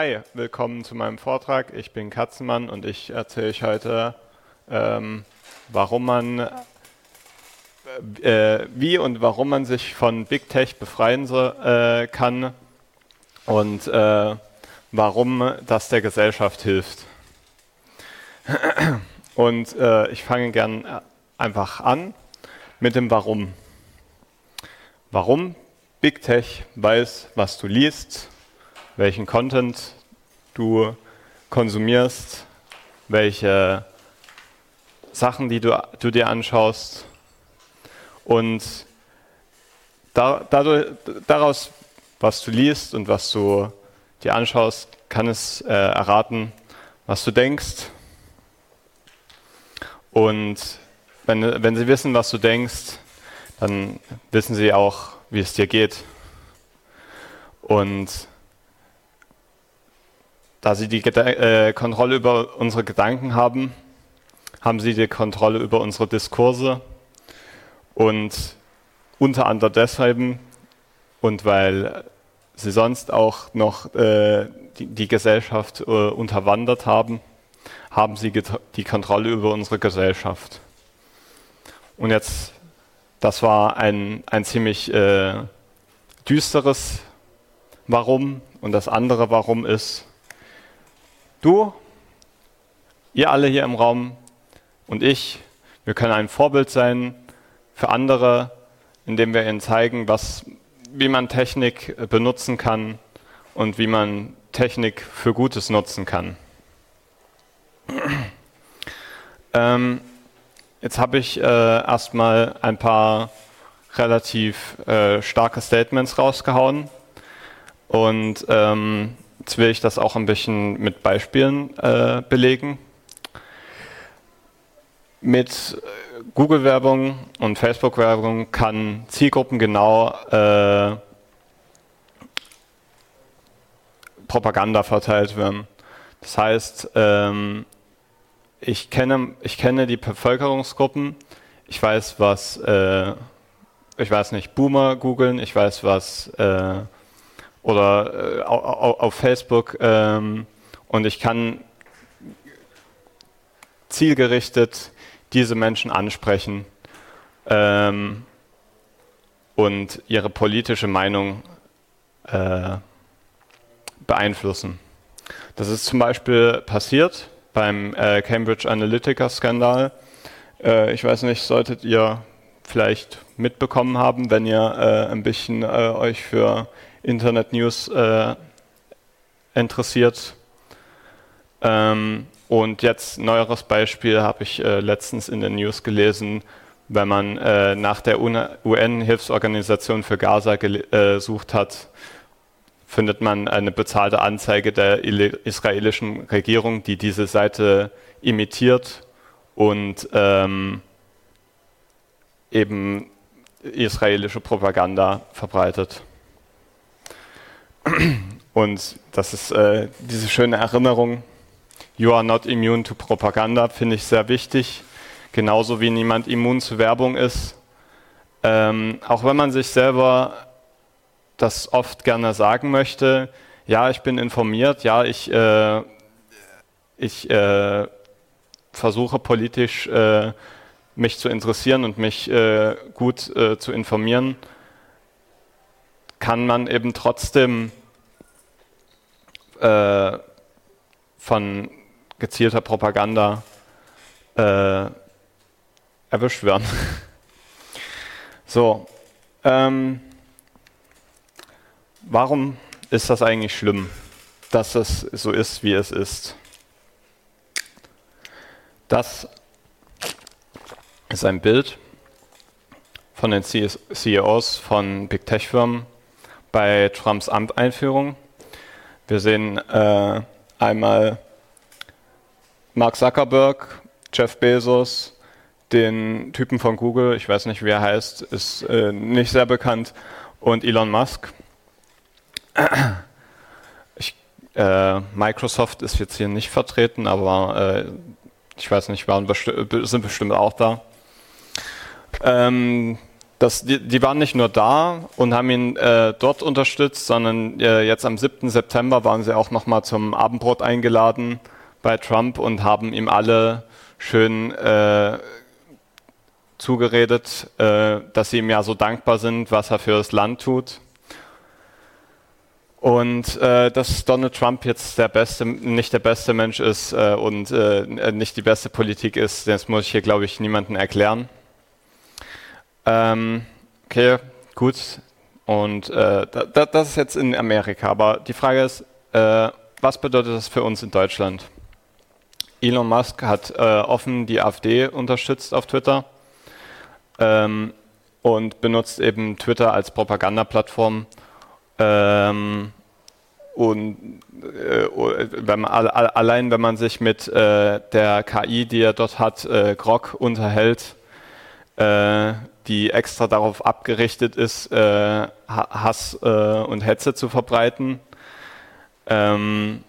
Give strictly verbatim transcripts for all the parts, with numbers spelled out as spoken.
Hi, willkommen zu meinem Vortrag. Ich bin Katzenmann und ich erzähle euch heute, ähm, warum man, äh, wie und warum man sich von Big Tech befreien so, äh, kann und äh, warum das der Gesellschaft hilft. Und äh, ich fange gern einfach an mit dem Warum. Warum Big Tech weiß, was du liest, welchen Content du konsumierst, welche Sachen, die du, du dir anschaust, und da, dadurch, daraus, was du liest und was du dir anschaust, kann es äh, erraten, was du denkst. Und wenn, wenn sie wissen, was du denkst, dann wissen sie auch, wie es dir geht. Und da sie die äh, Kontrolle über unsere Gedanken haben, haben sie die Kontrolle über unsere Diskurse. Und unter anderem deshalb und weil sie sonst auch noch äh, die, die Gesellschaft äh, unterwandert haben, haben sie die Kontrolle über unsere Gesellschaft. Und jetzt, das war ein, ein ziemlich äh, düsteres Warum. Und das andere Warum ist, du, ihr alle hier im Raum und ich, wir können ein Vorbild sein für andere, indem wir ihnen zeigen, was, wie man Technik benutzen kann und wie man Technik für Gutes nutzen kann. Ähm, jetzt habe ich äh, erstmal ein paar relativ äh, starke Statements rausgehauen und ähm, jetzt will ich das auch ein bisschen mit Beispielen äh, belegen. Mit Google-Werbung und Facebook-Werbung kann zielgruppengenau äh, Propaganda verteilt werden. Das heißt, ähm, ich kenne, ich kenne die Bevölkerungsgruppen, ich weiß, was, äh, ich weiß nicht, Boomer googeln, ich weiß, was, äh, oder äh, auf, auf Facebook, ähm, und ich kann zielgerichtet diese Menschen ansprechen ähm, und ihre politische Meinung äh, beeinflussen. Das ist zum Beispiel passiert beim äh, Cambridge Analytica-Skandal. Äh, ich weiß nicht, solltet ihr vielleicht mitbekommen haben, wenn ihr äh, ein bisschen äh, euch für Internet-News äh, interessiert. Ähm, und jetzt neueres Beispiel habe ich äh, letztens in den News gelesen, wenn man äh, nach der U N-Hilfsorganisation für Gaza gesucht hat, findet man eine bezahlte Anzeige der israelischen Regierung, die diese Seite imitiert und ähm, eben israelische Propaganda verbreitet. Und das ist äh, diese schöne Erinnerung, you are not immune to Propaganda, finde ich sehr wichtig. Genauso wie niemand immun zu Werbung ist. Ähm, auch wenn man sich selber das oft gerne sagen möchte, ja, ich bin informiert, ja, ich, äh, ich äh, versuche politisch äh, mich zu interessieren und mich äh, gut äh, zu informieren, kann man eben trotzdem äh, von gezielter Propaganda äh, erwischt werden. So, ähm, warum ist das eigentlich schlimm, dass es so ist, wie es ist? Das ist ein Bild von den C E Os von Big Tech Firmen bei Trumps Amteinführung. Wir sehen äh, einmal Mark Zuckerberg, Jeff Bezos, den Typen von Google, ich weiß nicht, wie er heißt, ist äh, nicht sehr bekannt, und Elon Musk. Ich, äh, Microsoft ist jetzt hier nicht vertreten, aber äh, ich weiß nicht, waren besti- sind bestimmt auch da. Ähm, das, die, die waren nicht nur da und haben ihn äh, dort unterstützt, sondern äh, jetzt am siebten September waren sie auch nochmal zum Abendbrot eingeladen bei Trump und haben ihm alle schön äh, zugeredet, äh, dass sie ihm ja so dankbar sind, was er für das Land tut. Und äh, dass Donald Trump jetzt der beste, nicht der beste Mensch ist äh, und äh, nicht die beste Politik ist, das muss ich hier, glaube ich, niemandem erklären. Ähm, okay, gut. Und äh, da, das ist jetzt in Amerika. Aber die Frage ist, äh, was bedeutet das für uns in Deutschland? Elon Musk hat äh, offen die AfD unterstützt auf Twitter ähm, und benutzt eben Twitter als Propagandaplattform. Ähm, und äh, wenn man, allein wenn man sich mit äh, der K I, die er dort hat, äh, Grok unterhält, äh, die extra darauf abgerichtet ist, äh, Hass äh, und Hetze zu verbreiten. Ähm,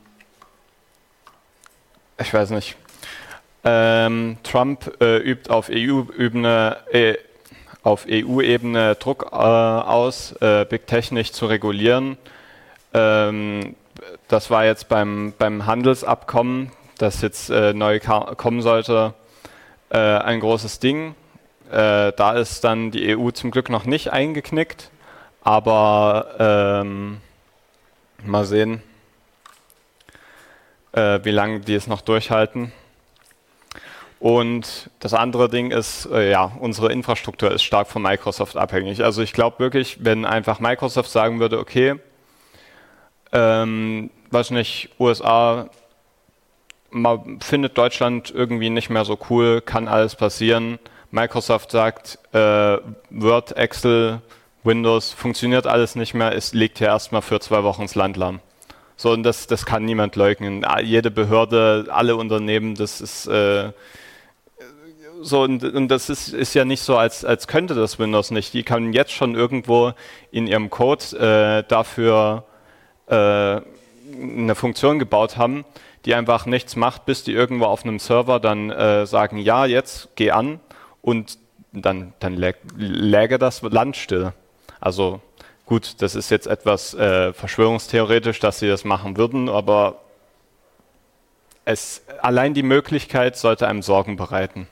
ich weiß nicht. Ähm, Trump äh, übt auf E U-Ebene äh, auf E U-Ebene Druck äh, aus, äh, Big Tech nicht zu regulieren. Ähm, das war jetzt beim, beim Handelsabkommen, das jetzt äh, neu kommen sollte, äh, ein großes Ding. Äh, da ist dann die E U zum Glück noch nicht eingeknickt, aber ähm, mal sehen, äh, wie lange die es noch durchhalten. Und das andere Ding ist, äh, ja, unsere Infrastruktur ist stark von Microsoft abhängig. Also ich glaube wirklich, wenn einfach Microsoft sagen würde, okay, ähm, weiß nicht, U S A man findet Deutschland irgendwie nicht mehr so cool, kann alles passieren. Microsoft sagt, äh, Word, Excel, Windows, funktioniert alles nicht mehr, es liegt hier erstmal für zwei Wochen ins Land lahm. So, und das, das kann niemand leugnen. Jede Behörde, alle Unternehmen, das ist äh, so, und, und das ist, ist ja nicht so, als, als könnte das Windows nicht. Die können jetzt schon irgendwo in ihrem Code äh, dafür äh, eine Funktion gebaut haben, die einfach nichts macht, bis die irgendwo auf einem Server dann äh, sagen, ja, jetzt geh an und dann, dann lag, läge das Land still. Also gut, das ist jetzt etwas äh, verschwörungstheoretisch, dass sie das machen würden, aber es, allein die Möglichkeit sollte einem Sorgen bereiten.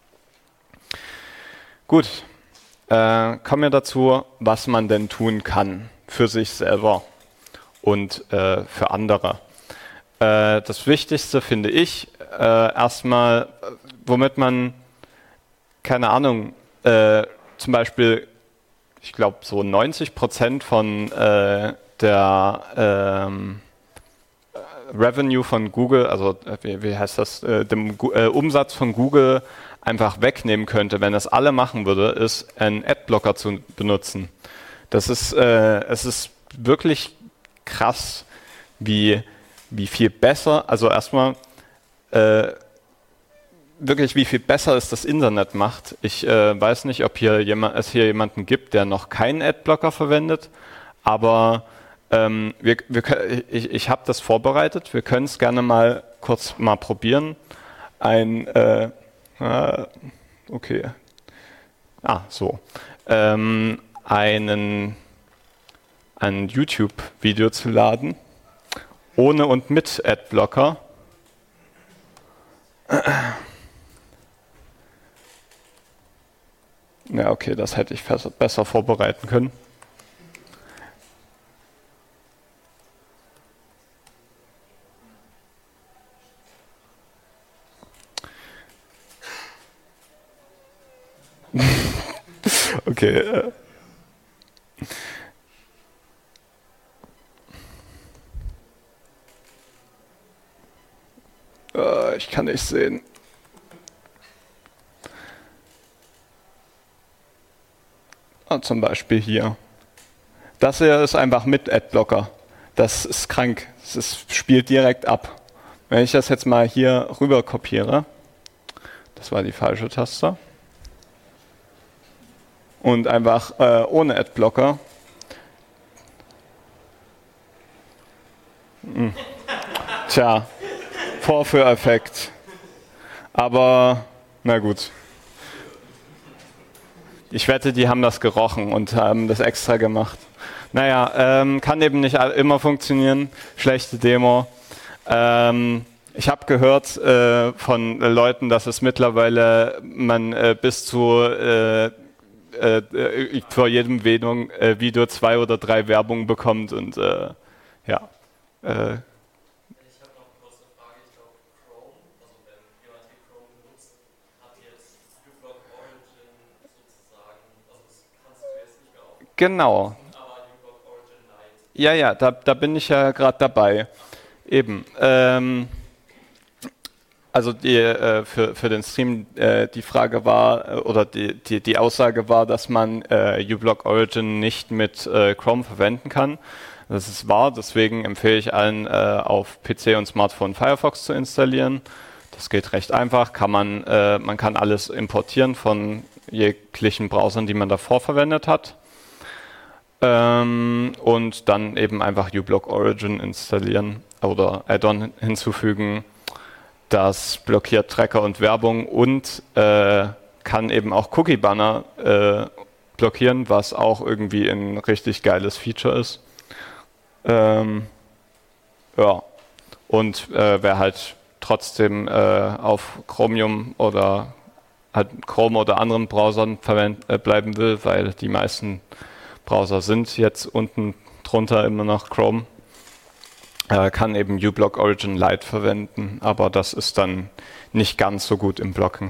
Gut, äh, kommen wir dazu, was man denn tun kann für sich selber und äh, für andere. Äh, das Wichtigste finde ich äh, erstmal, womit man, keine Ahnung, äh, zum Beispiel, ich glaube so neunzig Prozent von äh, der ähm, Revenue von Google, also wie, wie heißt das, äh, dem äh, Umsatz von Google einfach wegnehmen könnte, wenn das alle machen würde, ist einen Adblocker zu benutzen. Das ist, äh, es ist wirklich krass, wie, wie viel besser, also erstmal äh, wirklich, wie viel besser es das Internet macht. Ich äh, weiß nicht, ob hier jemand, es hier jemanden gibt, der noch keinen Adblocker verwendet, aber ähm, wir, wir, ich, ich habe das vorbereitet. Wir können es gerne mal kurz mal probieren. Ein äh, äh, okay, ah so, ähm, einen ein YouTube-Video zu laden, ohne und mit Adblocker. Ja, okay, das hätte ich besser vorbereiten können. Okay. Äh. Äh, ich kann nicht sehen. Ah, zum Beispiel hier. Das hier ist einfach mit Adblocker. Das ist krank. Das spielt direkt ab. Wenn ich das jetzt mal hier rüber kopiere, das war die falsche Taste, und einfach äh, ohne Adblocker. Hm. Tja, Vorführeffekt. Aber, na gut. Ich wette, die haben das gerochen und haben das extra gemacht. Naja, ähm, kann eben nicht immer funktionieren. Schlechte Demo. Ähm, ich habe gehört äh, von Leuten, dass es mittlerweile man äh, bis zu äh, äh, vor jedem Video, äh, Video zwei oder drei Werbungen bekommt und äh, ja. Äh, Genau. Ja, ja, da, da bin ich ja gerade dabei. Eben. Ähm, also die, äh, für, für den Stream äh, die Frage war, äh, oder die, die, die Aussage war, dass man äh, uBlock Origin nicht mit äh, Chrome verwenden kann. Das ist wahr, deswegen empfehle ich allen, äh, auf P C und Smartphone Firefox zu installieren. Das geht recht einfach. Kann man, äh, man kann alles importieren von jeglichen Browsern, die man davor verwendet hat. Ähm, und dann eben einfach uBlock Origin installieren oder Add-on hinzufügen. Das blockiert Tracker und Werbung und äh, kann eben auch Cookie-Banner äh, blockieren, was auch irgendwie ein richtig geiles Feature ist. Ähm, ja, und äh, wer halt trotzdem äh, auf Chromium oder halt Chrome oder anderen Browsern verwend- äh, bleiben will, weil die meisten Browser sind jetzt unten drunter immer noch Chrome, äh, kann eben uBlock Origin Lite verwenden, aber das ist dann nicht ganz so gut im Blocken.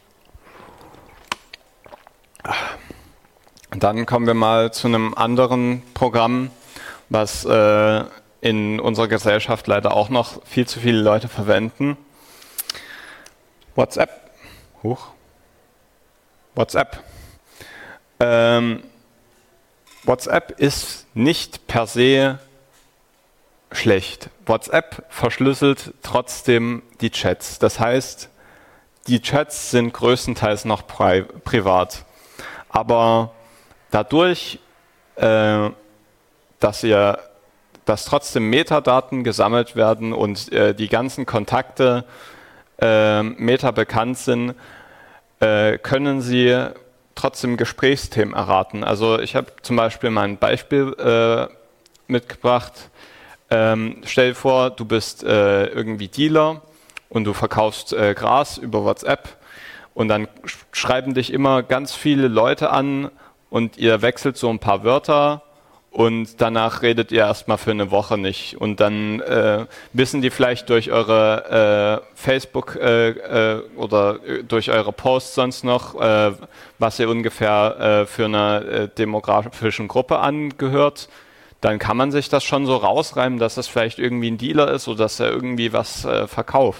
Dann kommen wir mal zu einem anderen Programm, was äh, in unserer Gesellschaft leider auch noch viel zu viele Leute verwenden. WhatsApp. Huch. WhatsApp. Ähm, WhatsApp ist nicht per se schlecht. WhatsApp verschlüsselt trotzdem die Chats. Das heißt, die Chats sind größtenteils noch pri- privat. Aber dadurch, äh, dass ihr, dass trotzdem Metadaten gesammelt werden und äh, die ganzen Kontakte äh, meta bekannt sind, äh, können sie trotzdem Gesprächsthemen erraten. Also ich habe zum Beispiel mal ein Beispiel äh, mitgebracht. Ähm, stell dir vor, du bist äh, irgendwie Dealer und du verkaufst äh, Gras über WhatsApp und dann sch- schreiben dich immer ganz viele Leute an und ihr wechselt so ein paar Wörter und danach redet ihr erstmal für eine Woche nicht. Und dann äh, wissen die vielleicht durch eure äh, Facebook äh, äh, oder durch eure Posts sonst noch, äh, was ihr ungefähr äh, für eine äh, demografischen Gruppe angehört. Dann kann man sich das schon so rausreimen, dass das vielleicht irgendwie ein Dealer ist oder dass er irgendwie was äh, verkauft.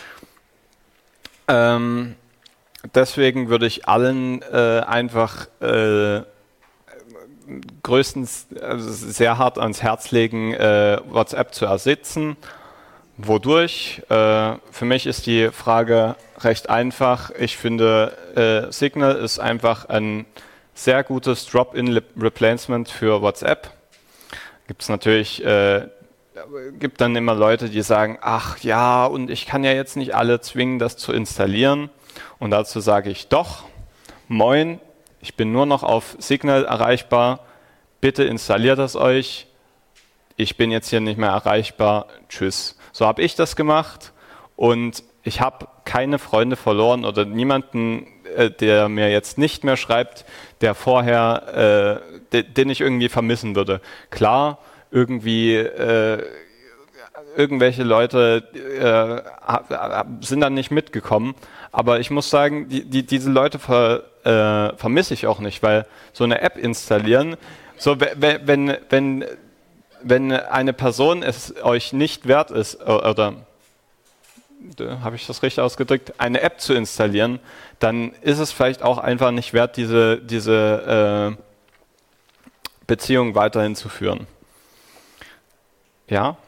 Ähm, deswegen würde ich allen äh, einfach äh, größtens also sehr hart ans Herz legen, äh, WhatsApp zu ersetzen. Wodurch? Äh, für mich ist die Frage recht einfach. Ich finde, äh, Signal ist einfach ein sehr gutes Drop-in-Replacement für WhatsApp. Gibt es natürlich, äh, gibt dann immer Leute, die sagen, ach ja, und ich kann ja jetzt nicht alle zwingen, das zu installieren. Und dazu sage ich doch, moin, ich bin nur noch auf Signal erreichbar, bitte installiert das euch, ich bin jetzt hier nicht mehr erreichbar, tschüss. So habe ich das gemacht und ich habe keine Freunde verloren oder niemanden, äh, der mir jetzt nicht mehr schreibt, der vorher, äh, de, den ich irgendwie vermissen würde. Klar, irgendwie äh, irgendwelche Leute äh, sind dann nicht mitgekommen, aber ich muss sagen, die, die, diese Leute ver, äh, vermisse ich auch nicht, weil so eine App installieren, so wenn, wenn, wenn, wenn eine Person es euch nicht wert ist, oder habe ich das richtig ausgedrückt, eine App zu installieren, dann ist es vielleicht auch einfach nicht wert, diese, diese äh, Beziehung weiterhin zu führen. Ja?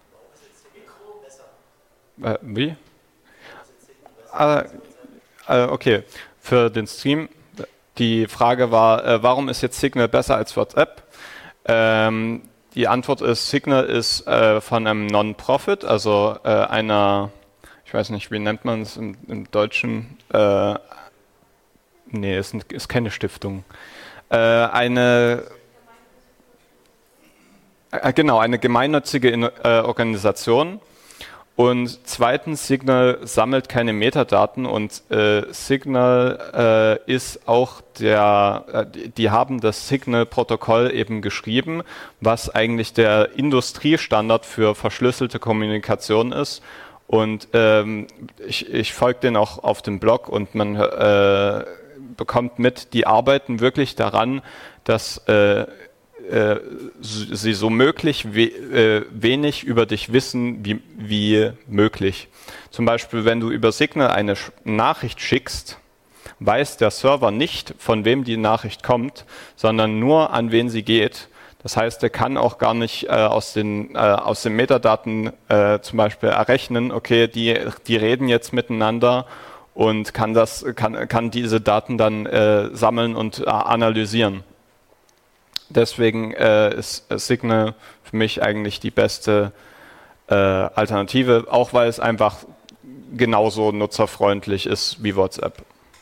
Äh, wie? Äh, äh, okay, für den Stream. Die Frage war, äh, warum ist jetzt Signal besser als WhatsApp? Ähm, die Antwort ist, Signal ist äh, von einem Non-Profit, also äh, einer, ich weiß nicht, wie nennt man es im, im Deutschen, äh, nee, ist, ist keine Stiftung. Äh, eine, äh, genau, eine gemeinnützige In äh, Organisation. Und zweitens, Signal sammelt keine Metadaten und äh, Signal äh, ist auch der, äh, die, die haben das Signal-Protokoll eben geschrieben, was eigentlich der Industriestandard für verschlüsselte Kommunikation ist. Und ähm, ich, ich folge denen auch auf dem Blog und man äh, bekommt mit, die arbeiten wirklich daran, dass äh, äh, sie so möglich we äh, wenig über dich wissen wie, wie möglich. Zum Beispiel, wenn du über Signal eine Sch Nachricht schickst, weiß der Server nicht, von wem die Nachricht kommt, sondern nur, an wen sie geht. Das heißt, er kann auch gar nicht äh, aus, den, äh, aus den Metadaten äh, zum Beispiel errechnen, okay, die, die reden jetzt miteinander und kann, das, kann, kann diese Daten dann äh, sammeln und äh, analysieren. Deswegen äh, ist Signal für mich eigentlich die beste äh, Alternative, auch weil es einfach genauso nutzerfreundlich ist wie WhatsApp.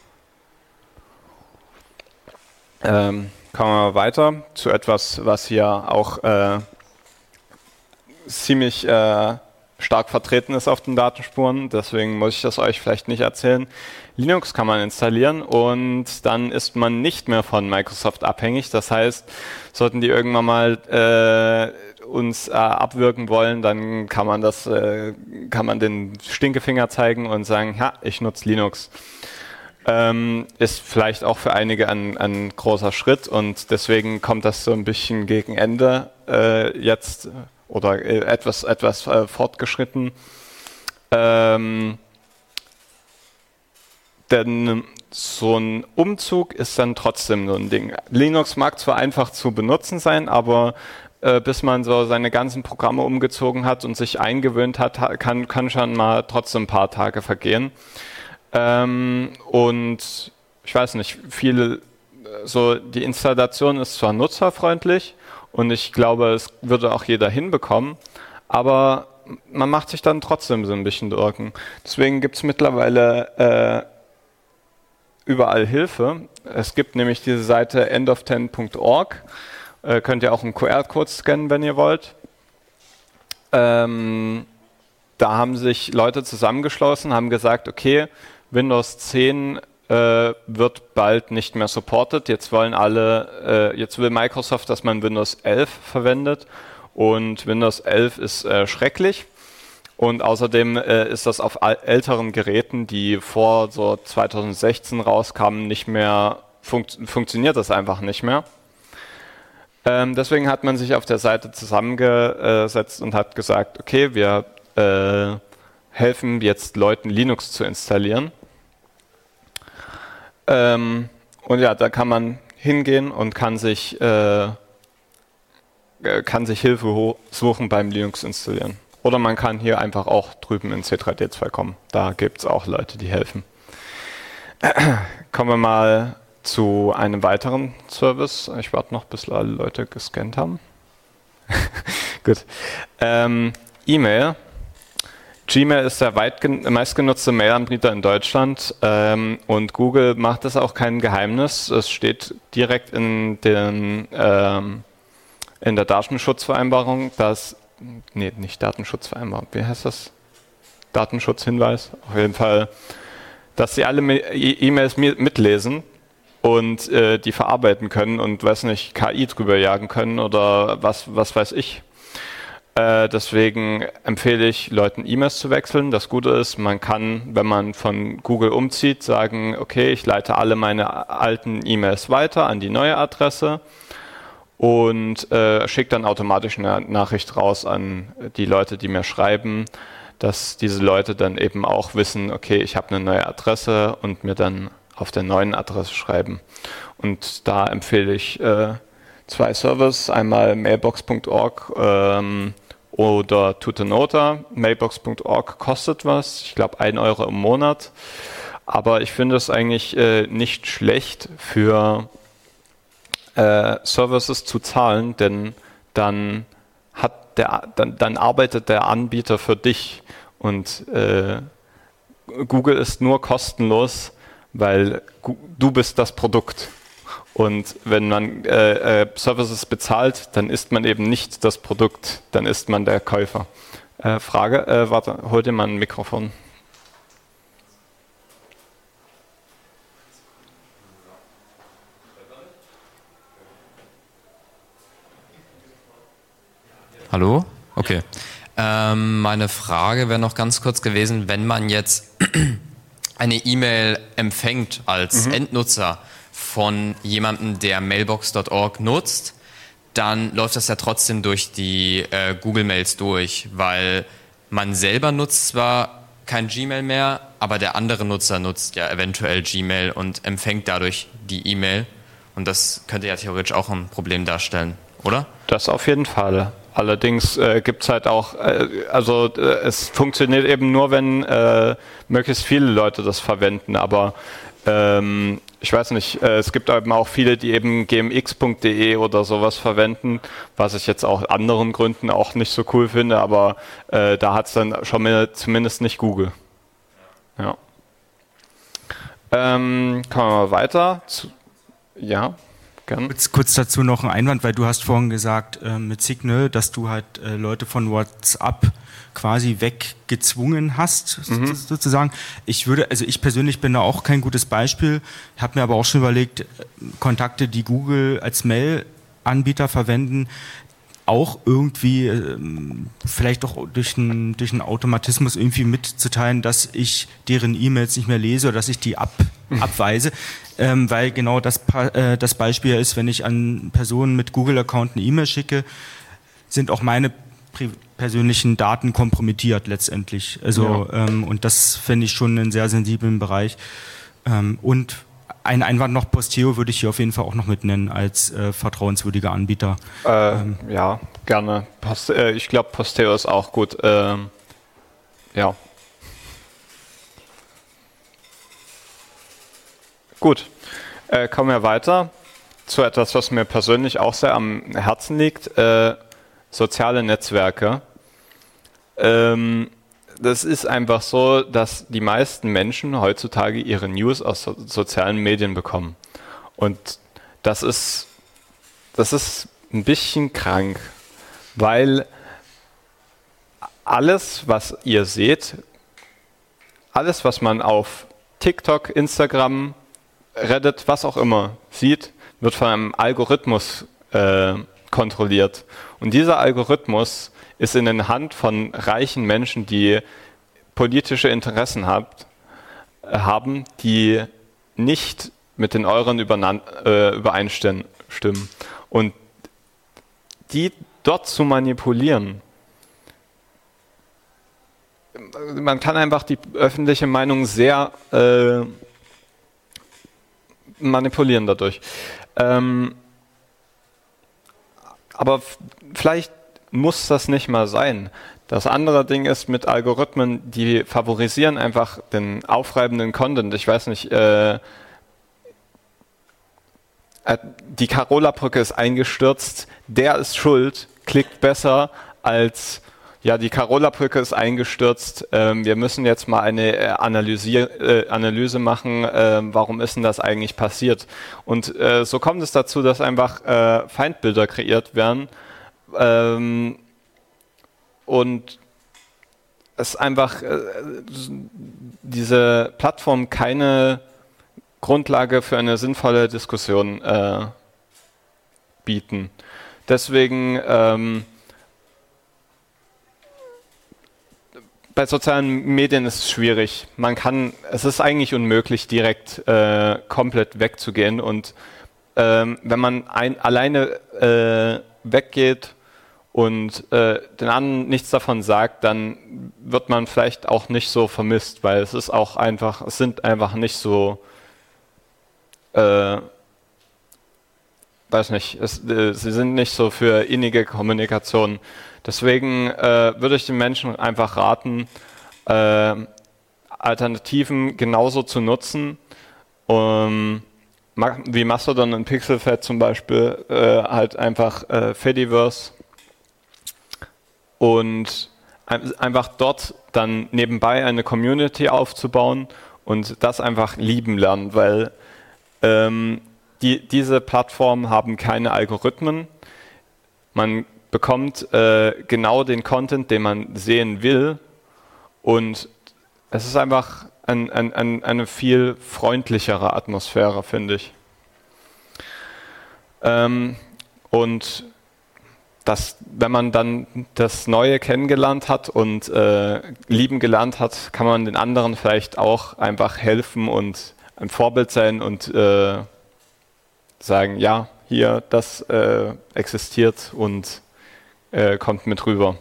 Ähm, kommen wir mal weiter zu etwas, was hier auch äh, ziemlich äh, stark vertreten ist auf den Datenspuren. Deswegen muss ich das euch vielleicht nicht erzählen. Linux kann man installieren und dann ist man nicht mehr von Microsoft abhängig. Das heißt, sollten die irgendwann mal äh, uns äh, abwürgen wollen, dann kann man das, äh, kann man den Stinkefinger zeigen und sagen, ja, ich nutze Linux. Ähm, ist vielleicht auch für einige ein, ein großer Schritt und deswegen kommt das so ein bisschen gegen Ende äh, jetzt oder äh, etwas, etwas äh, fortgeschritten. Ähm, denn so ein Umzug ist dann trotzdem so ein Ding. Linux mag zwar einfach zu benutzen sein, aber äh, bis man so seine ganzen Programme umgezogen hat und sich eingewöhnt hat, kann, kann schon mal trotzdem ein paar Tage vergehen. Ähm, und ich weiß nicht, viele, so die Installation ist zwar nutzerfreundlich und ich glaube, es würde auch jeder hinbekommen, aber man macht sich dann trotzdem so ein bisschen Sorgen. Deswegen gibt es mittlerweile äh, überall Hilfe. Es gibt nämlich diese Seite end of ten punkt org. Äh, könnt ihr auch einen Q R-Code scannen, wenn ihr wollt. Ähm, da haben sich Leute zusammengeschlossen, haben gesagt, okay, Windows zehn äh, wird bald nicht mehr supported. Jetzt wollen alle, äh, jetzt will Microsoft, dass man Windows elf verwendet und Windows elf ist äh, schrecklich. Und außerdem äh, ist das auf älteren Geräten, die vor so zwanzig sechzehn rauskamen, nicht mehr, funkt funktioniert das einfach nicht mehr. Ähm, deswegen hat man sich auf der Seite zusammengesetzt und hat gesagt, okay, wir äh, helfen jetzt Leuten, Linux zu installieren. Ähm, und ja, da kann man hingehen und kann sich, äh, kann sich Hilfe suchen beim Linux installieren. Oder man kann hier einfach auch drüben in C drei D zwei kommen. Da gibt es auch Leute, die helfen. Kommen wir mal zu einem weiteren Service. Ich warte noch, bis alle Leute gescannt haben. Gut. Ähm, E-Mail. Gmail ist der meistgenutzte Mailanbieter in Deutschland ähm, und Google macht das auch kein Geheimnis. Es steht direkt in, den, ähm, in der Datenschutzvereinbarung, dass Nee, nicht Datenschutzvereinbarung. Wie heißt das? Datenschutzhinweis. Auf jeden Fall, dass sie alle E-Mails mitlesen und äh, die verarbeiten können und, weiß nicht, K I drüber jagen können oder was, was weiß ich. Äh, deswegen empfehle ich Leuten, E-Mails zu wechseln. Das Gute ist, man kann, wenn man von Google umzieht, sagen, okay, ich leite alle meine alten E-Mails weiter an die neue Adresse. Und äh, schickt dann automatisch eine Nachricht raus an die Leute, die mir schreiben, dass diese Leute dann eben auch wissen, okay, ich habe eine neue Adresse und mir dann auf der neuen Adresse schreiben. Und da empfehle ich äh, zwei Servers, einmal mailbox punkt org ähm, oder Tutanota. mailbox punkt org kostet was, ich glaube ein Euro im Monat. Aber ich finde es eigentlich äh, nicht schlecht für Äh, Services zu zahlen, denn dann hat der, dann, dann arbeitet der Anbieter für dich und äh, Google ist nur kostenlos, weil du bist das Produkt. Und wenn man äh, äh, Services bezahlt, dann ist man eben nicht das Produkt, dann ist man der Käufer. Äh, Frage, äh, warte, hol dir mal ein Mikrofon. Hallo? Okay. Ähm, meine Frage wäre noch ganz kurz gewesen, wenn man jetzt eine E-Mail empfängt als mhm. Endnutzer von jemandem, der mailbox Punkt org nutzt, dann läuft das ja trotzdem durch die äh, Google Mails durch, weil man selber nutzt zwar kein Gmail mehr, aber der andere Nutzer nutzt ja eventuell Gmail und empfängt dadurch die E-Mail. Und das könnte ja theoretisch auch ein Problem darstellen, oder? Das auf jeden Fall. Allerdings äh, gibt es halt auch, äh, also äh, es funktioniert eben nur, wenn äh, möglichst viele Leute das verwenden, aber ähm, ich weiß nicht, äh, es gibt eben auch viele, die eben gmx Punkt de oder sowas verwenden, was ich jetzt aus anderen Gründen auch nicht so cool finde, aber äh, da hat es dann schon mal zumindest nicht Google. Ja. Ähm, kommen wir mal weiter. Zu, ja. Kurz, kurz dazu noch ein Einwand, weil du hast vorhin gesagt äh, mit Signal, dass du halt äh, Leute von WhatsApp quasi weggezwungen hast, mhm. sozusagen. Ich würde, also ich persönlich bin da auch kein gutes Beispiel, habe mir aber auch schon überlegt, Kontakte, die Google als Mail-Anbieter verwenden, auch irgendwie ähm, vielleicht auch durch einen durch einen Automatismus irgendwie mitzuteilen, dass ich deren E-Mails nicht mehr lese oder dass ich die ab, abweise, ähm, weil genau das, äh, das Beispiel ist, wenn ich an Personen mit Google-Account eine E-Mail schicke, sind auch meine pri- persönlichen Daten kompromittiert letztendlich. Also ja. ähm, und das finde ich schon einen sehr sensiblen Bereich. Ähm, und ein Einwand noch, Posteo würde ich hier auf jeden Fall auch noch mit nennen als äh, vertrauenswürdiger Anbieter. Äh, ähm. Ja, gerne. Post, äh, ich glaube, Posteo ist auch gut. Ähm, ja. Gut. Äh, kommen wir weiter zu etwas, was mir persönlich auch sehr am Herzen liegt. Äh, soziale Netzwerke. Ähm, Das ist einfach so, dass die meisten Menschen heutzutage ihre News aus so- sozialen Medien bekommen. Und das ist, das ist ein bisschen krank, weil alles, was ihr seht, alles, was man auf TikTok, Instagram, Reddit, was auch immer sieht, wird von einem Algorithmus äh, kontrolliert. Und dieser Algorithmus ist in der Hand von reichen Menschen, die politische Interessen habt, äh, haben, die nicht mit den euren überein- äh, übereinstimmen. Und die dort zu manipulieren, man kann einfach die öffentliche Meinung sehr äh, manipulieren dadurch. Ähm, aber f- vielleicht muss das nicht mal sein. Das andere Ding ist mit Algorithmen, die favorisieren einfach den aufreibenden Content. Ich weiß nicht, äh, die Carola-Brücke ist eingestürzt, der ist schuld, klickt besser als, ja, die Carola-Brücke ist eingestürzt, ähm, wir müssen jetzt mal eine äh, Analyse, äh, Analyse machen, äh, warum ist denn das eigentlich passiert? Und äh, so kommt es dazu, dass einfach äh, Feindbilder kreiert werden, ähm, und es einfach äh, diese Plattform keine Grundlage für eine sinnvolle Diskussion äh, bieten. Deswegen ähm, bei sozialen Medien ist es schwierig. Man kann, es ist eigentlich unmöglich, direkt äh, komplett wegzugehen. Und ähm, wenn man ein, alleine äh, weggeht und äh, den anderen nichts davon sagt, dann wird man vielleicht auch nicht so vermisst, weil es ist auch einfach, es sind einfach nicht so, äh, weiß nicht, es, äh, sie sind nicht so für innige Kommunikation. Deswegen äh, würde ich den Menschen einfach raten, äh, Alternativen genauso zu nutzen, um, wie Mastodon und Pixelfed zum Beispiel, äh, halt einfach äh, Fediverse, und einfach dort dann nebenbei eine Community aufzubauen und das einfach lieben lernen, weil ähm, die, diese Plattformen haben keine Algorithmen. Man bekommt äh, genau den Content, den man sehen will, und es ist einfach ein, ein, ein, eine viel freundlichere Atmosphäre, finde ich. Ähm, und das, wenn man dann das Neue kennengelernt hat und äh, lieben gelernt hat, kann man den anderen vielleicht auch einfach helfen und ein Vorbild sein und äh, sagen, ja, hier, das äh, existiert und äh, kommt mit rüber.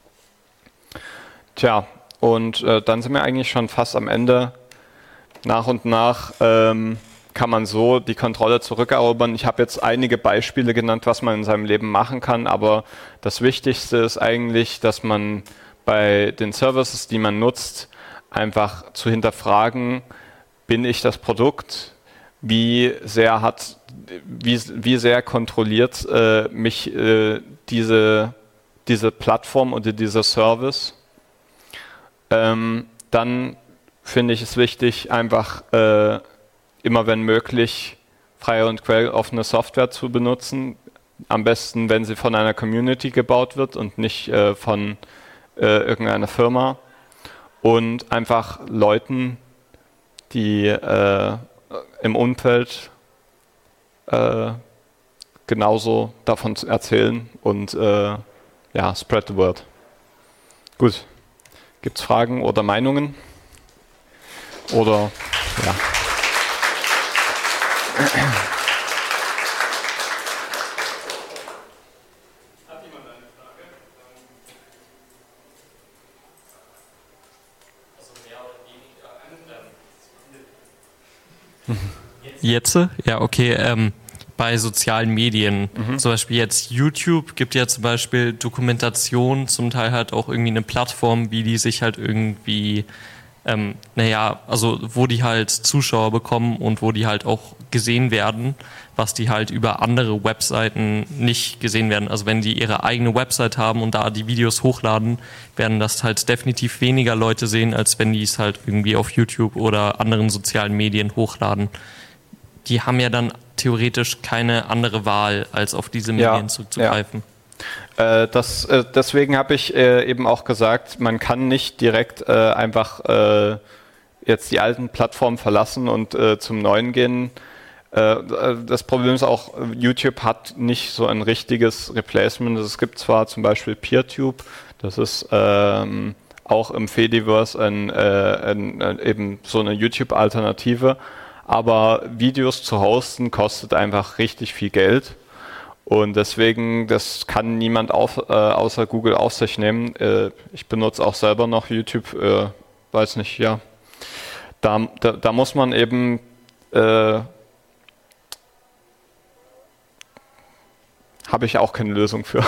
Tja, und äh, dann sind wir eigentlich schon fast am Ende. Nach und nach ähm, kann man so die Kontrolle zurückerobern. Ich habe jetzt einige Beispiele genannt, was man in seinem Leben machen kann, aber das Wichtigste ist eigentlich, dass man bei den Services, die man nutzt, einfach zu hinterfragen, bin ich das Produkt? Wie sehr hat, wie, wie sehr kontrolliert äh, mich äh, diese, diese Plattform oder dieser Service? Ähm, dann finde ich es wichtig, einfach äh, immer wenn möglich freie und quelloffene Software zu benutzen. Am besten, wenn sie von einer Community gebaut wird und nicht äh, von äh, irgendeiner Firma. Und einfach Leuten, die äh, im Umfeld äh, genauso davon erzählen und äh, ja, spread the word. Gut. Gibt es Fragen oder Meinungen? Oder ja. Hat jemand eine Frage? Also mehr oder weniger. Jetzt? Ja, okay. Ähm, bei sozialen Medien, mhm. zum Beispiel jetzt YouTube, gibt ja zum Beispiel Dokumentation, zum Teil halt auch irgendwie eine Plattform, wie die sich halt irgendwie, ähm, naja, also wo die halt Zuschauer bekommen und wo die halt auch gesehen werden, was die halt über andere Webseiten nicht gesehen werden. Also wenn die ihre eigene Website haben und da die Videos hochladen, werden das halt definitiv weniger Leute sehen, als wenn die es halt irgendwie auf YouTube oder anderen sozialen Medien hochladen. Die haben ja dann theoretisch keine andere Wahl, als auf diese Medien ja, zuzugreifen. Ja. Äh, das, äh, deswegen habe ich äh, eben auch gesagt, man kann nicht direkt äh, einfach äh, jetzt die alten Plattformen verlassen und äh, zum Neuen gehen. Äh, das Problem ist auch, YouTube hat nicht so ein richtiges Replacement. Es gibt zwar zum Beispiel PeerTube, das ist ähm, auch im Fediverse ein, äh, ein, ein, eben so eine YouTube-Alternative, aber Videos zu hosten kostet einfach richtig viel Geld und deswegen, das kann niemand auf, äh, außer Google auf sich nehmen. Äh, ich benutze auch selber noch YouTube, äh, weiß nicht, ja. Da, da, da muss man eben äh, habe ich auch keine Lösung für.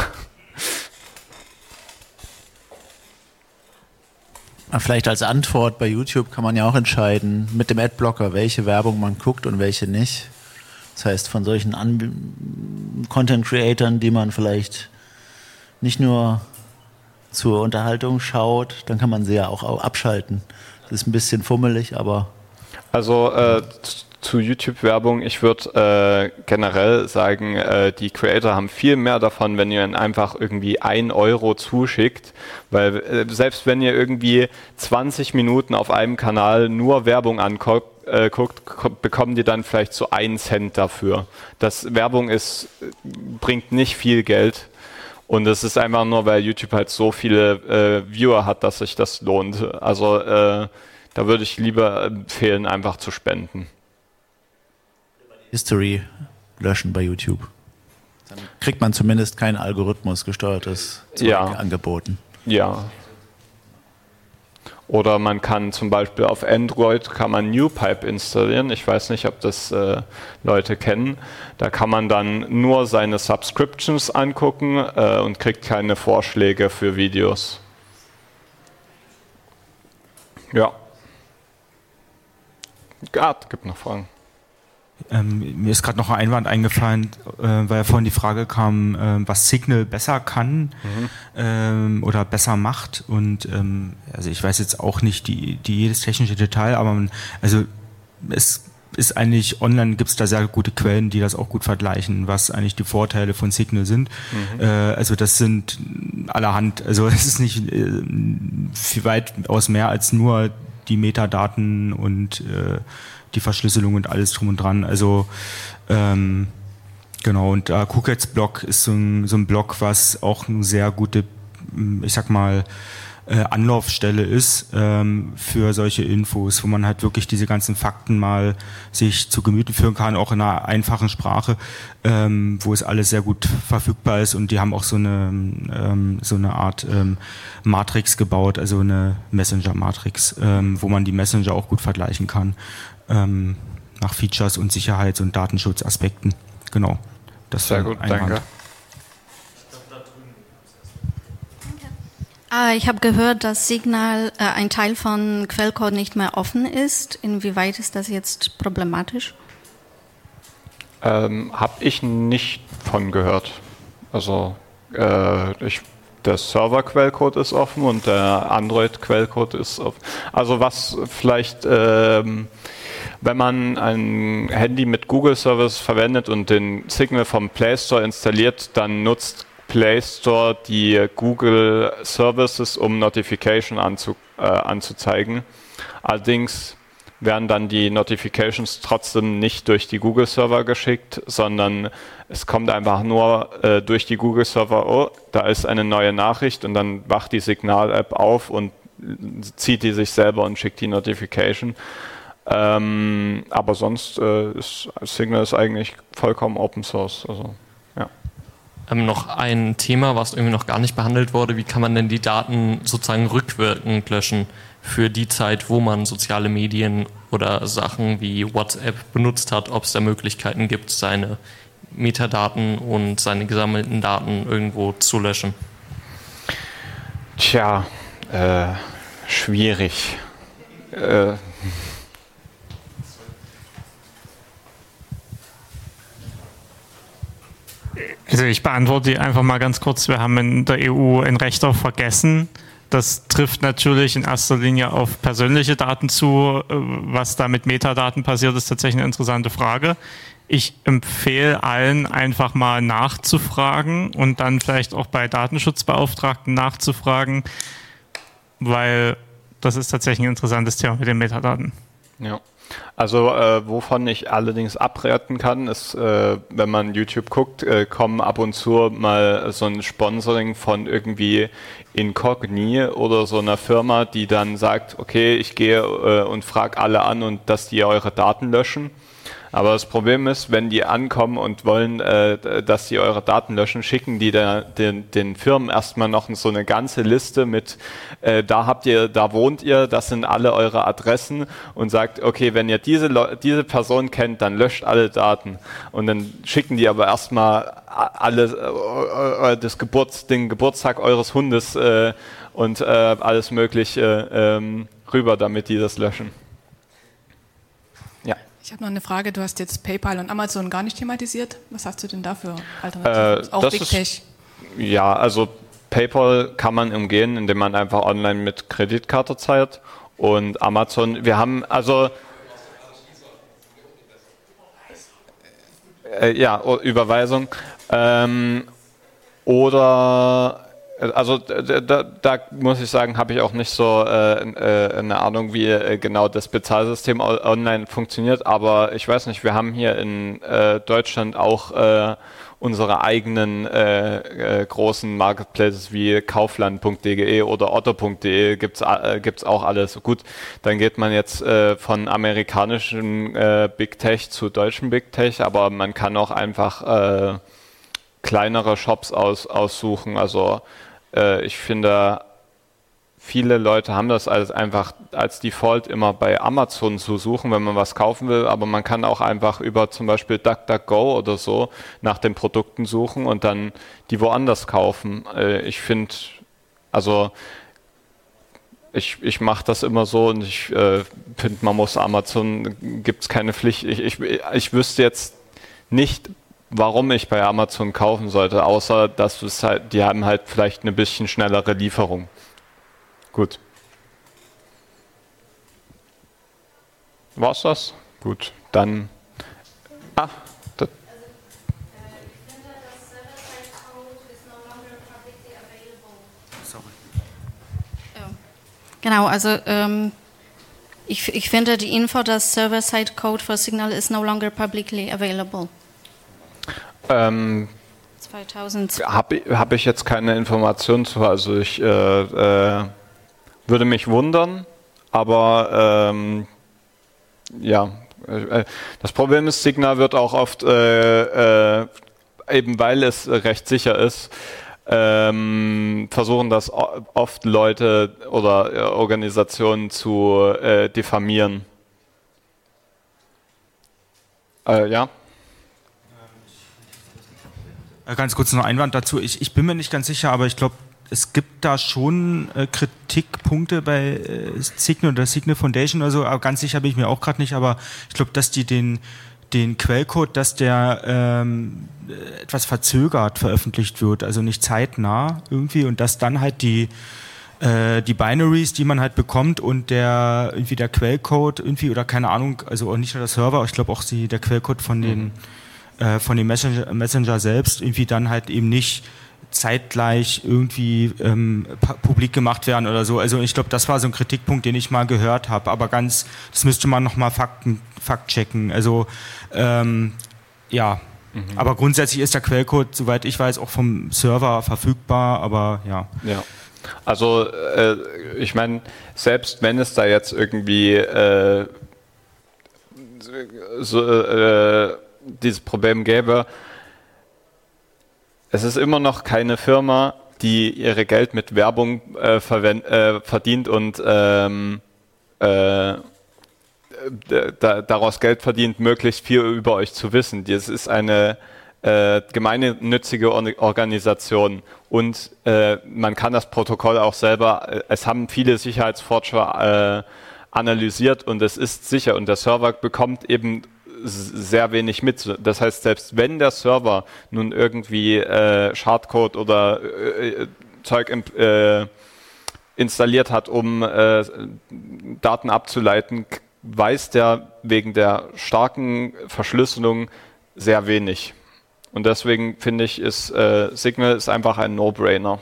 Vielleicht als Antwort, bei YouTube kann man ja auch entscheiden, mit dem Adblocker, welche Werbung man guckt und welche nicht. Das heißt, von solchen An- Content-Creatern, die man vielleicht nicht nur zur Unterhaltung schaut, dann kann man sie ja auch abschalten. Das ist ein bisschen fummelig, aber... Also äh, zu YouTube-Werbung, ich würde äh, generell sagen, äh, die Creator haben viel mehr davon, wenn ihr ihnen einfach irgendwie ein Euro zuschickt, weil äh, selbst wenn ihr irgendwie zwanzig Minuten auf einem Kanal nur Werbung anguckt, äh, guckt, bekommen die dann vielleicht so einen Cent dafür. Das Werbung ist, bringt nicht viel Geld und es ist einfach nur, weil YouTube halt so viele äh, Viewer hat, dass sich das lohnt. Also äh, da würde ich lieber empfehlen, einfach zu spenden. History löschen bei YouTube. Dann kriegt man zumindest kein algorithmusgesteuertes Zeug ja. angeboten. Ja. Oder man kann zum Beispiel auf Android kann man NewPipe installieren. Ich weiß nicht, ob das äh, Leute kennen. Da kann man dann nur seine Subscriptions angucken äh, und kriegt keine Vorschläge für Videos. Ja. Ah, gibt noch Fragen. Ähm, mir ist gerade noch ein Einwand eingefallen, äh, weil ja vorhin die Frage kam, äh, was Signal besser kann mhm. ähm, oder besser macht. Und ähm, also ich weiß jetzt auch nicht die, die jedes technische Detail, aber man, also es ist eigentlich, online gibt es da sehr gute Quellen, die das auch gut vergleichen, was eigentlich die Vorteile von Signal sind. Mhm. Äh, also das sind allerhand, also es ist nicht äh, viel weitaus mehr als nur die Metadaten und äh, die Verschlüsselung und alles drum und dran. Also ähm, genau, und äh, KuCats-Blog ist so ein, so ein Blog, was auch eine sehr gute, ich sag mal, äh, Anlaufstelle ist ähm, für solche Infos, wo man halt wirklich diese ganzen Fakten mal sich zu Gemüte führen kann, auch in einer einfachen Sprache, ähm, wo es alles sehr gut verfügbar ist, und die haben auch so eine ähm, so eine Art ähm, Matrix gebaut, also eine Messenger-Matrix, ähm, wo man die Messenger auch gut vergleichen kann. Ähm, nach Features und Sicherheits- und Datenschutzaspekten. Genau. Das Sehr gut, danke. Ah, ich habe gehört, dass Signal, äh, ein Teil von Quellcode nicht mehr offen ist. Inwieweit ist das jetzt problematisch? Ähm, habe ich nicht von gehört. Also äh, ich der Server-Quellcode ist offen und der Android-Quellcode ist offen. Also was vielleicht, ähm, wenn man ein Handy mit Google Service verwendet und den Signal vom Play Store installiert, dann nutzt Play Store die Google Services, um Notification anzu, äh, anzuzeigen. Allerdings werden dann die Notifications trotzdem nicht durch die Google-Server geschickt, sondern es kommt einfach nur äh, durch die Google-Server, oh, da ist eine neue Nachricht, und dann wacht die Signal-App auf und zieht die sich selber und schickt die Notification. Ähm, aber sonst äh, ist Signal ist eigentlich vollkommen Open Source. Also, ja. Ähm, noch ein Thema, was irgendwie noch gar nicht behandelt wurde: Wie kann man denn die Daten sozusagen rückwirkend löschen für die Zeit, wo man soziale Medien oder Sachen wie WhatsApp benutzt hat, ob es da Möglichkeiten gibt, seine Metadaten und seine gesammelten Daten irgendwo zu löschen? Tja, äh, schwierig. Äh, Also ich beantworte die einfach mal ganz kurz. Wir haben in der E U ein Recht auf Vergessen. Das trifft natürlich in erster Linie auf persönliche Daten zu. Was da mit Metadaten passiert, ist tatsächlich eine interessante Frage. Ich empfehle allen, einfach mal nachzufragen und dann vielleicht auch bei Datenschutzbeauftragten nachzufragen, weil das ist tatsächlich ein interessantes Thema mit den Metadaten. Ja. Also äh, wovon ich allerdings abraten kann, ist, äh, wenn man YouTube guckt, äh, kommen ab und zu mal so ein Sponsoring von irgendwie Incogni oder so einer Firma, die dann sagt, okay, ich gehe äh, und frage alle an, und dass die eure Daten löschen. Aber das Problem ist, wenn die ankommen und wollen, äh, dass sie eure Daten löschen, schicken die da, den, den Firmen erstmal noch so eine ganze Liste mit, äh, da habt ihr, da wohnt ihr, das sind alle eure Adressen, und sagt, okay, wenn ihr diese, Le- diese Person kennt, dann löscht alle Daten. Und dann schicken die aber erstmal alle, äh, das Geburts, den Geburtstag eures Hundes äh, und äh, alles Mögliche ähm, rüber, damit die das löschen. Ich habe noch eine Frage. Du hast jetzt PayPal und Amazon gar nicht thematisiert. Was hast du denn da für Alternativen? Äh, Auch Big Tech? Ist, ja, also PayPal kann man umgehen, indem man einfach online mit Kreditkarte zahlt. Und Amazon, wir haben also äh, ja, Überweisung. Ähm, oder Also da, da muss ich sagen, habe ich auch nicht so äh, äh, eine Ahnung, wie äh, genau das Bezahlsystem online funktioniert, aber ich weiß nicht, wir haben hier in äh, Deutschland auch äh, unsere eigenen äh, äh, großen Marketplaces wie kaufland punkt de oder otto punkt de, gibt's äh, gibt's auch alles. Gut, dann geht man jetzt äh, von amerikanischen äh, Big Tech zu deutschen Big Tech, aber man kann auch einfach äh, kleinere Shops aus, aussuchen, also ich finde, viele Leute haben das als einfach als Default immer bei Amazon zu suchen, wenn man was kaufen will, aber man kann auch einfach über zum Beispiel DuckDuckGo oder so nach den Produkten suchen und dann die woanders kaufen. Ich finde, also ich, ich mache das immer so und ich äh, finde, man muss Amazon, gibt es keine Pflicht. Ich, ich, ich wüsste jetzt nicht, warum ich bei Amazon kaufen sollte, außer dass es halt, die haben halt vielleicht eine bisschen schnellere Lieferung. Gut. War's das? Gut, dann. Ah, das. Genau, also ähm, ich, ich finde die Info, dass Server-Side-Code for Signal is no longer publicly available. Ähm, zweitausend. Habe hab ich jetzt keine Informationen zu, also ich äh, äh, würde mich wundern, aber ähm, ja, äh, das Problem ist, Signal wird auch oft, äh, äh, eben weil es recht sicher ist, ähm, versuchen das oft Leute oder äh, Organisationen zu äh, diffamieren. Äh, ja? Ganz kurz noch ein Einwand dazu. Ich, ich bin mir nicht ganz sicher, aber ich glaube, es gibt da schon äh, Kritikpunkte bei äh, Signal oder Signal Foundation oder so. Aber ganz sicher bin ich mir auch gerade nicht. Aber ich glaube, dass die den, den Quellcode, dass der ähm, etwas verzögert veröffentlicht wird, also nicht zeitnah irgendwie. Und dass dann halt die äh, die Binaries, die man halt bekommt und der irgendwie der Quellcode irgendwie oder keine Ahnung, also auch nicht nur der Server, ich glaube auch die, der Quellcode von den mhm. von dem Messenger, Messenger selbst irgendwie dann halt eben nicht zeitgleich irgendwie ähm, publik gemacht werden oder so. Also ich glaube, das war so ein Kritikpunkt, den ich mal gehört habe. Aber ganz, das müsste man nochmal Fakten, Fakt checken. Also ähm, ja, mhm. aber grundsätzlich ist der Quellcode, soweit ich weiß, auch vom Server verfügbar. Aber ja. Ja. Also äh, ich meine, selbst wenn es da jetzt irgendwie äh, so äh, dieses Problem gäbe, es ist immer noch keine Firma, die ihre Geld mit Werbung äh, verwend, äh, verdient und ähm, äh, da, daraus Geld verdient, möglichst viel über euch zu wissen. Das ist eine äh, gemeinnützige Organisation und äh, man kann das Protokoll auch selber, es haben viele Sicherheitsforscher äh, analysiert und es ist sicher und der Server bekommt eben sehr wenig mit. Das heißt, selbst wenn der Server nun irgendwie äh, Schadcode oder äh, Zeug äh, installiert hat, um äh, Daten abzuleiten, weiß der wegen der starken Verschlüsselung sehr wenig. Und deswegen finde ich, ist äh, Signal ist einfach ein No-Brainer.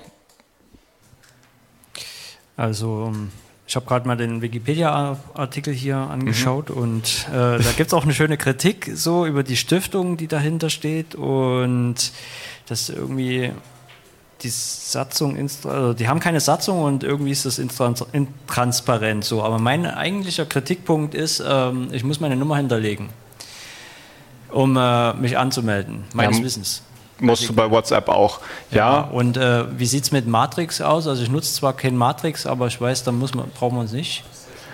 Also ich habe gerade mal den Wikipedia-Artikel hier angeschaut mhm. und äh, da gibt es auch eine schöne Kritik so über die Stiftung, die dahinter steht und das irgendwie die Satzung, also die haben keine Satzung und irgendwie ist das intransparent so. Aber mein eigentlicher Kritikpunkt ist, ähm, ich muss meine Nummer hinterlegen, um äh, mich anzumelden, meines ja, Wissens. Musst du bei WhatsApp auch, ja. ja. Und äh, wie sieht es mit Matrix aus? Also ich nutze zwar kein Matrix, aber ich weiß, da muss man, braucht man es nicht.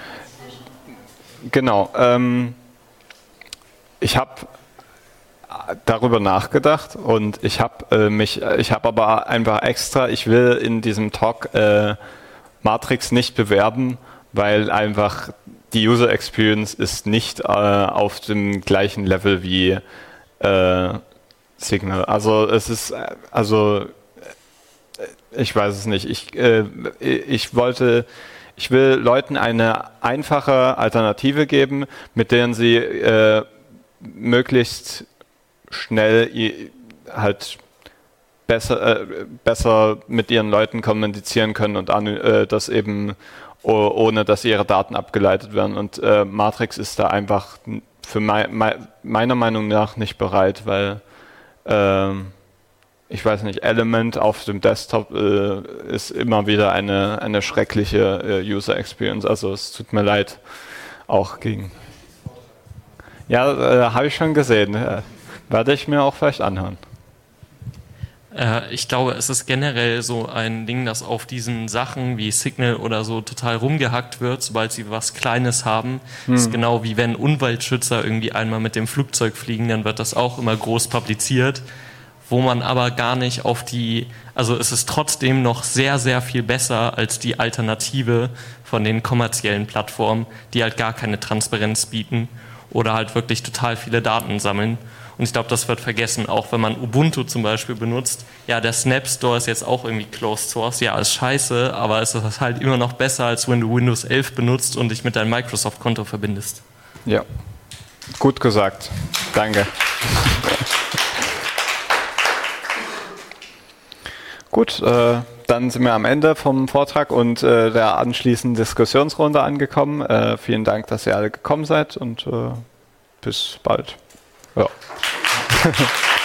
Genau. Ähm, ich habe darüber nachgedacht und ich habe äh, mich, ich habe aber einfach extra, ich will in diesem Talk äh, Matrix nicht bewerben, weil einfach die User Experience ist nicht äh, auf dem gleichen Level wie äh, Signal. Also es ist, also ich weiß es nicht. Ich, äh, ich wollte, ich will Leuten eine einfache Alternative geben, mit denen sie äh, möglichst schnell halt besser, äh, besser mit ihren Leuten kommunizieren können und an, äh, das eben oh, ohne, dass ihre Daten abgeleitet werden. Und äh, Matrix ist da einfach für mei me meiner Meinung nach nicht bereit, weil ich weiß nicht, Element auf dem Desktop äh, ist immer wieder eine, eine schreckliche äh, User Experience. Also es tut mir leid, auch gegen. Ja, äh, habe ich schon gesehen. Äh, werde ich mir auch vielleicht anhören. Äh, ich glaube, es ist generell so ein Ding, das auf diesen Sachen wie Signal oder so total rumgehackt wird, sobald sie was Kleines haben. Hm. Das ist genau wie wenn Umweltschützer irgendwie einmal mit dem Flugzeug fliegen, dann wird das auch immer groß publiziert. wo man aber gar nicht auf die, also es ist trotzdem noch sehr, sehr viel besser als die Alternative von den kommerziellen Plattformen, die halt gar keine Transparenz bieten oder halt wirklich total viele Daten sammeln. Und ich glaube, das wird vergessen, auch wenn man Ubuntu zum Beispiel benutzt. Ja, der Snap Store ist jetzt auch irgendwie Closed Source. Ja, ist scheiße, aber es ist halt immer noch besser, als wenn du Windows elf benutzt und dich mit deinem Microsoft-Konto verbindest. Ja, gut gesagt. Danke. Gut, äh, dann sind wir am Ende vom Vortrag und äh, der anschließenden Diskussionsrunde angekommen. Äh, vielen Dank, dass ihr alle gekommen seid und äh, bis bald. Ja.